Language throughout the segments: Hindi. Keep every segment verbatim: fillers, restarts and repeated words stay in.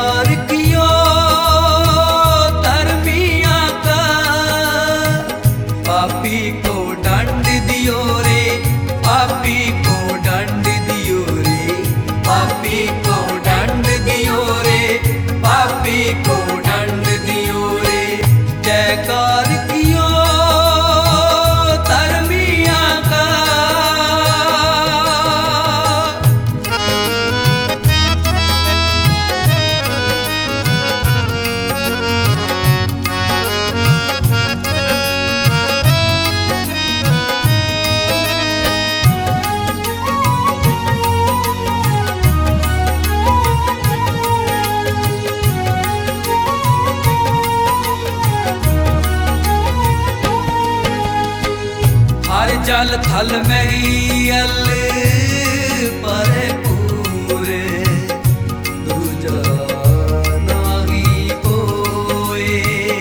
जयकार कियो धर्मिया का, पापी को दंड दियो रे, पापी को दंड दियो रे, पापी को दंड दियो रे, पापी को दंड दियो रे। जयकार कियो धर्मिया का। हर जल थल मैयल भरपूर, दूजा नाही कोय।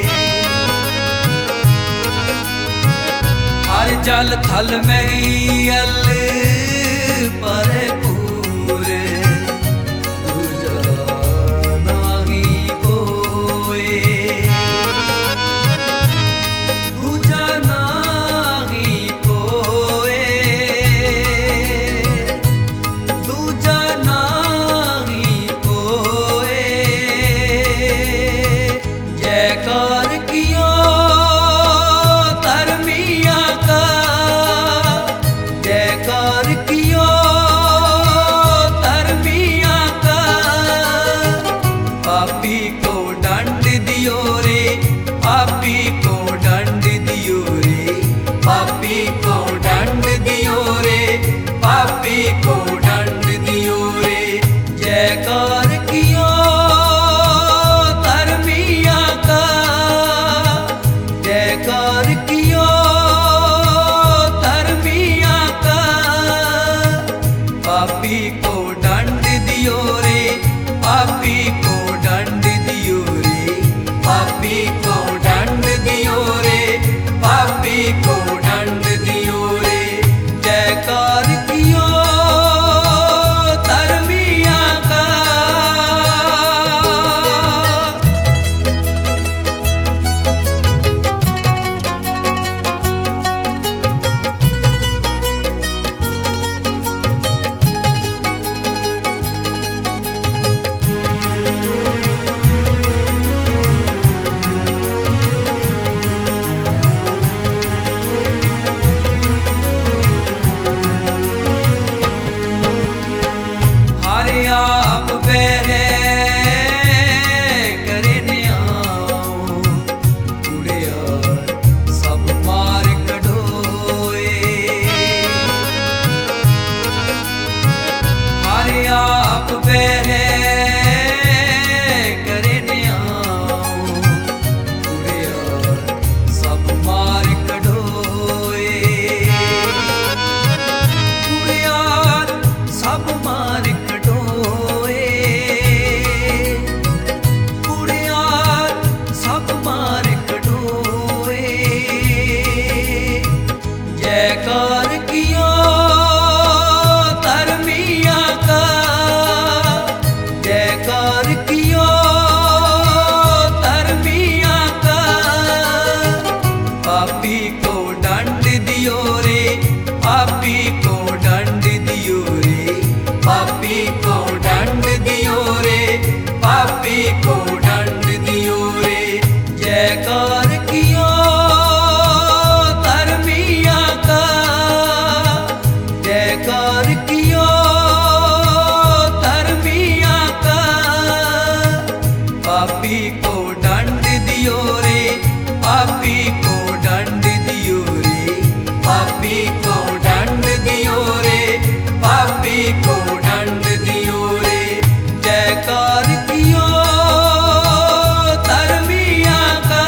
हर जल थल मैयल भरपूर, दूजा नाही कोय। दूजा नाही कोय, दूजा नाही कोय। जयकार कियो धर्मिया का, जयकार कियो धर्मिया का। पापी को दंड दियो रे, पापी को दंड दियो रे, पापी को दंड दियो रे, पापी को दंड दियो रे। जयकार कियो धर्मिया का, जयकार कियो धर्मिया का। पापी को दंड दियो रे, पापी को दंड दियो रे, पापी को दंड दियो रे, पापी को दंड दियो रे। जयकार कियो धर्मिया का। हरे आप बहरे करे न्याओ, उड़िया सब मार कढोए। हरे आप बहरे करे न्याओ, उड़िया सब मार कढोए। उड़िया सब मार कढोए, उड़िया सब मार कढोए। जयकार कियो धर्मिया का, जयकार कियो धर्मिया का। पापी को दंड दियो रे, पापी को दंड दियो रे, पापी को दंड दियो रे, पापी को दंड दियो रे। जयकार कियो धर्मिया का, जयकार कियो धर्मिया का। पापी को दंड दियो रे, पापी को दंड दियो रे, पापी को दंड दियो रे, पापी को दंड दियो रे। जयकार कियो धर्मिया का।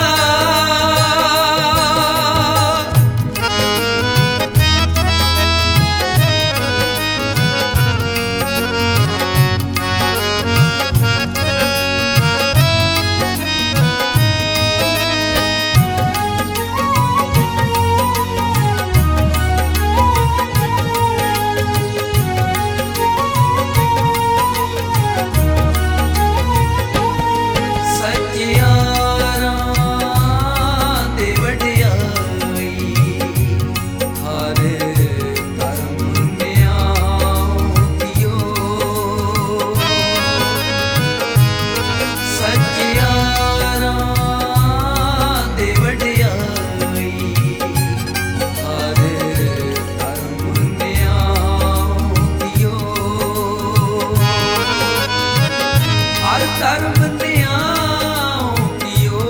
धर्म न्याओ कियो,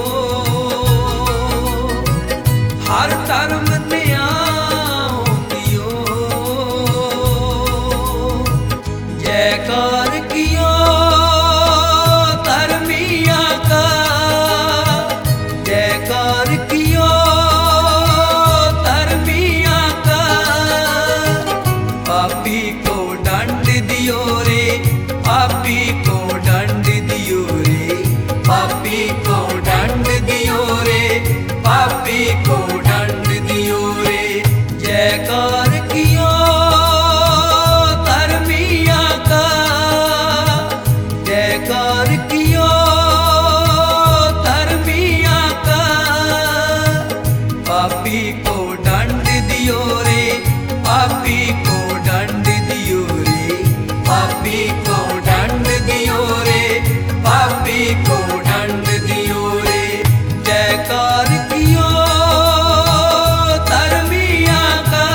हर धर्म न्याओ कियो। जयकार कियो धर्मिया का, जयकार कियो धर्मिया का। पापी को दंड दियो रे, पापी को दंड दियो रे, पापी को दंड दियो रे, पापी को दंड दियो रे। जयकार कियो धर्मिया का, जयकार कियो धर्मिया का। पापी को दंड दियो रे, पापी को दंड दियो रे, पापी को दंड दियो रे, पापी को दंड दियो रे। जयकार कियो धर्मिया का।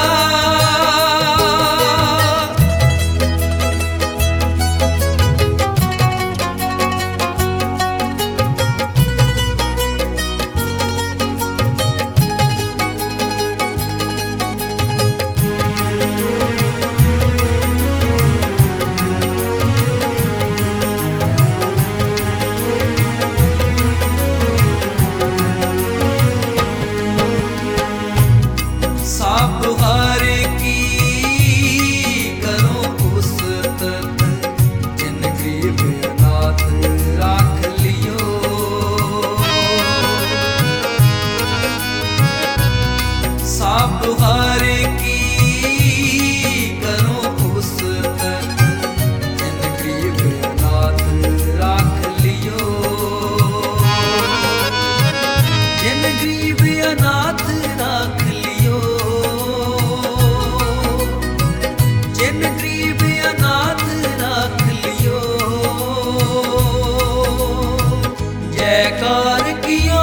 साप हर की करो पुस्तक, जिन गरीब अनाथ राख लियो। साप हर की करो पुस्तक, जिन गरीब अनाथ राख लियो। जिन गरीब अनाथ राख लियो, जिन गरीब अनाथ राख लियो। जयकार कियो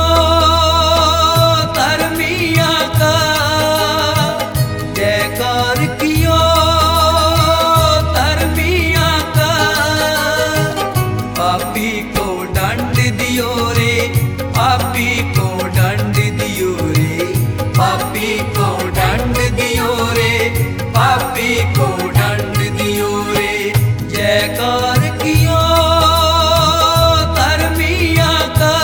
धर्मिया का, जयकार कियो धर्मिया का। पापी को दंड दियो रे, पापी को दंड दियो रे, पापी को दंड दियो रे, पापी को दंड दियो रे। जयकार कियो धर्मिया का,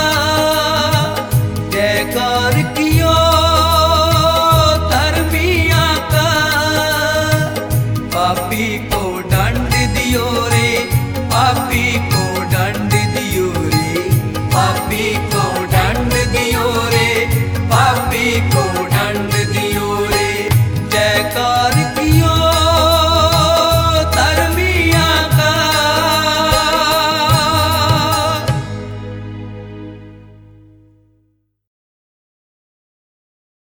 जयकार कियो धर्मिया का। पापी को